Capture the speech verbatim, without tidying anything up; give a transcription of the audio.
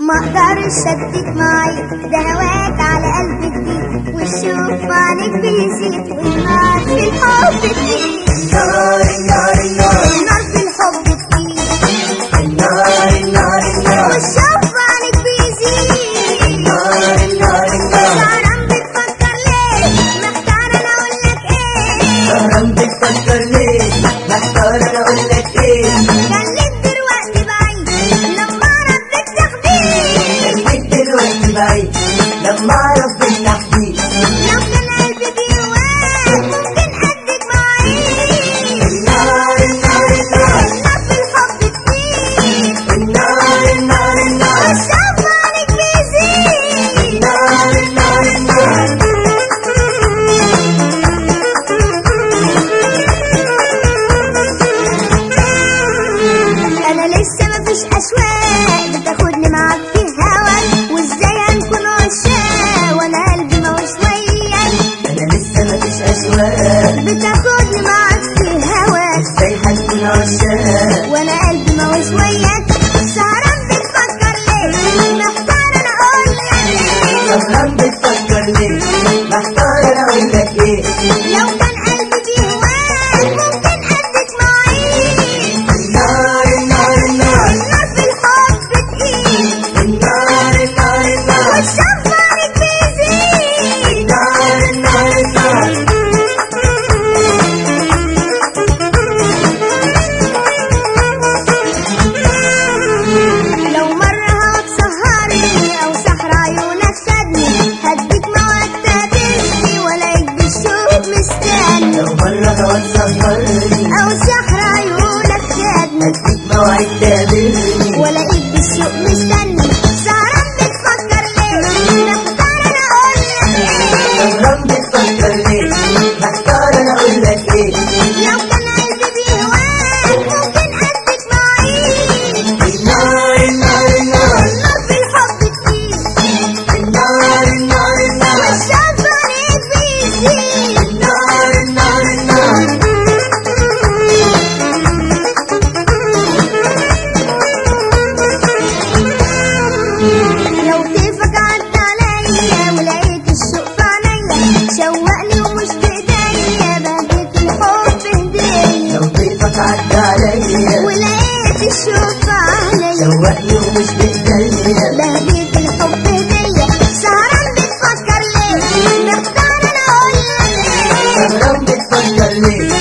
ما اقدرش اديك معايا، ده هواك على قلبي جديد، والشوق في عينيك بيزيد، والنار في الحب كتير. النار النار النار النار في الحب كتير، النار النار النار والشوق في عينيك بيزيد. النار النار النار سهران بتفكر ليه؟ محتار انا اقول لك ايه؟ سهران بتفكر ليه؟ محتار انا اقول لك ايه؟ خليك دلوقتي بعيد لما اعرف بالتخبيط، خليك دلوقتي بعيد لما اعرف بالتحديد. لو كان قلبي بيهواك ممكن اديك مواعيد. النار النار النار النار في الحب كتير، النار النار النار والشوق في عينيك بيزيد. النار النار النار انا لسه مفيش اشواق بتاخدني معاك في هواك، وازاي هنكون عشاق وانا قلبي ماهوش وياك؟ انا لسه مفيش اشواق بتاخدني معاك في هواك، ازاي هنكون عشاق وانا قلبي ماهوش وياك. سهران بتفكر ليه؟ محتار انا اقول لك ايه؟ سهران بتفكر ليه؟ محتار انا اقول لك ايه؟ لو كان قلبي بيهواك ممكن اديك مواعيد. النار النار النار النار في الحب تقيل، النار النار النار والشوق في عينيك بيزيد. النار النار النار لو مرة هواك سهرني أو سحر عيونك خدني، هديك موعد تقابلني ولاقيك بالشوق مستني، لو مرة هواك سهرني أو سحر عيونك خدني هديك موعد تقابلني ولاقيك بالشوق مستني. سهران بتفكر ليه؟ محتار أنا أقول لك إيه؟ سهران بتفكر ليه؟ محتار انا اقول لك ايه؟ لو كان قلبي بيهواك ممكن أديك مواعيد. النار النار النار النار في الحب كتير، النار النار النار والشوق في عينيك بيزيد. النار النار النار لو كيفك عدى عليا ولقيت الشوق في عينيا، شوقني ومش بايديا بهديك الحب هدية. لو كيفك عدى عليا ولقيت الشوق في عينيا شوقني ومش بايديا بهديك الحب هدية. سهران بتفكر ليه؟ محتار انا اقول لك ايه؟ سهران بتفكر ليه؟